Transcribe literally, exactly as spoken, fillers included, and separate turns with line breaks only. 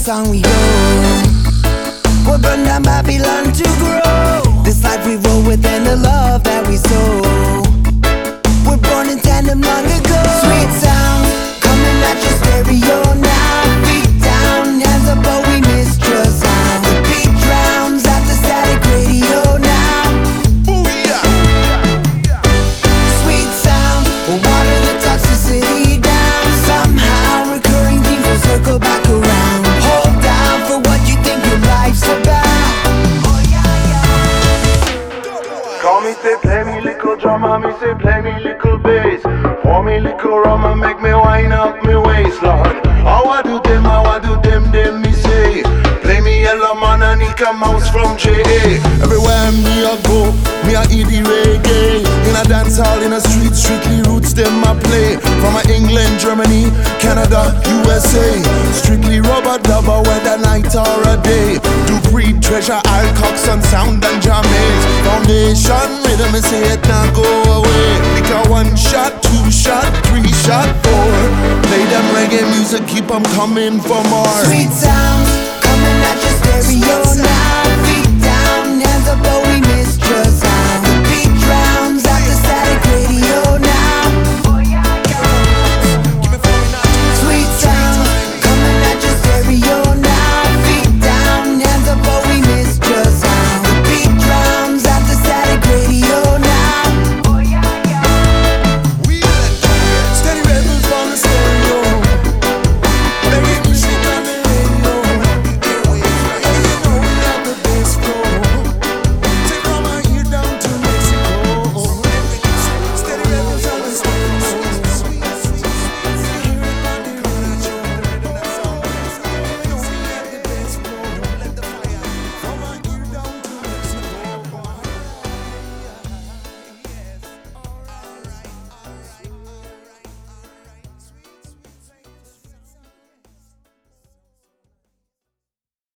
song we go. We're burning down Babylon to grow. This life we roll with and the love that we sow. We're born in tandem long ago. Sweet sound coming at your stereo now. Feet down, hands up, but we mistrust sound. The beat drowns out the static radio now.
Ooh, yeah.
Sweet sound will water the toxicity down. Somehow recurring themes will circle back around. Hold down for what you think your life's about.
Call me, say play me little drama, me say play me little bass. Pour me little rum and make me wind up me waist, Lord. How I do them, how I do them, them me say. Play me Yellow Man and Nika Mouse from J A. Everywhere me a go, me a eat the reggae. In a dance hall, in a street, strictly roots them I play. From a England, Germany, Canada, U S A. Strictly rubber dubber, whether night or a day. Do breed treasure, Alcox and sound and Jamaica. Foundation rhythm, me say it now go away. Like a one shot, two shot, three shot, four. Play them reggae music, keep them coming for more.
Sweet sound